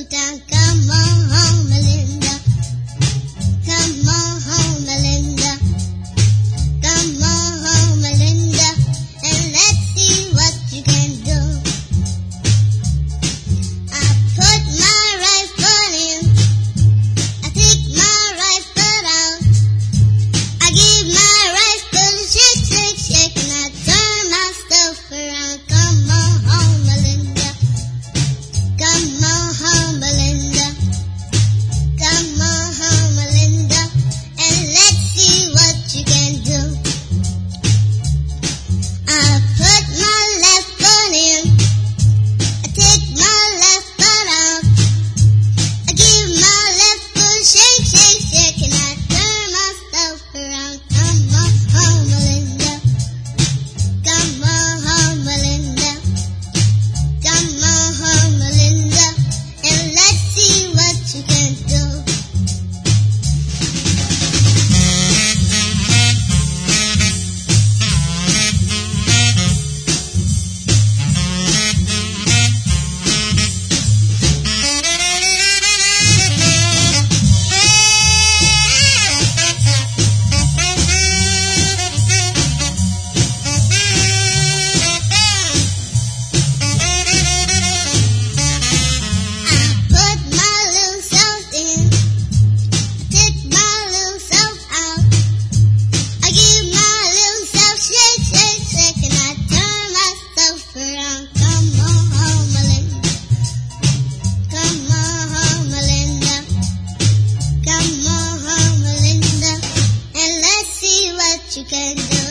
down. Come on home, Melinda. Come on home, Melinda. Come on home, Melinda, and let's see what you can do. I put my right foot in, I take my right foot out, I give my right foot a shake, shake, shake, and I turn myself around. Come on home, Melinda. Come on home, Melinda. Come on home, Melinda, and let's see what you can do. I put my left foot in, I take my left foot out, I give my left foot a shake, shake, shake, and I turn myself around. Come on home, Melinda. Come on home, Melinda. Come on home, Melinda, and let's see what you can do. Put my little self in, take my little self out, I give my little self shake, shake, shake, and I turn myself around. Come on home, Melinda. Come on home, Melinda. Come on home, Melinda, and let's see what you can do.